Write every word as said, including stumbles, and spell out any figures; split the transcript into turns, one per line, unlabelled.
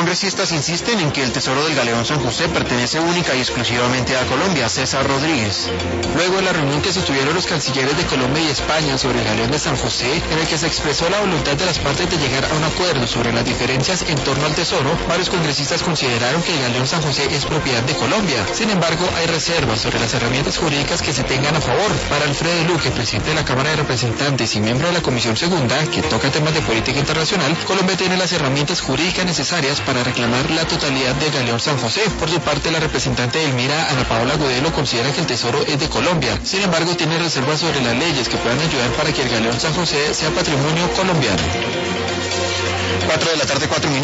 congresistas insisten en que el tesoro del galeón San José pertenece única y exclusivamente a Colombia. César Rodríguez.
Luego de la reunión que sostuvieron los cancilleres de Colombia y España sobre el galeón de San José, en el que se expresó la voluntad de las partes de llegar a un acuerdo sobre las diferencias en torno al tesoro, varios congresistas consideraron que el galeón San José es propiedad de Colombia. Sin embargo, hay reservas sobre las herramientas jurídicas que se tengan a favor. Para Alfredo Luque, presidente de la Cámara de Representantes y miembro de la Comisión Segunda, que toca temas de política internacional, Colombia tiene las herramientas jurídicas necesarias para reclamar la totalidad del galeón San José. Por su parte, la representante del MIRA, Ana Paola Godelo, considera que el tesoro es de Colombia. Sin embargo, tiene reservas sobre las leyes que puedan ayudar para que el galeón San José sea patrimonio colombiano.
cuatro de la tarde, cuatro minutos.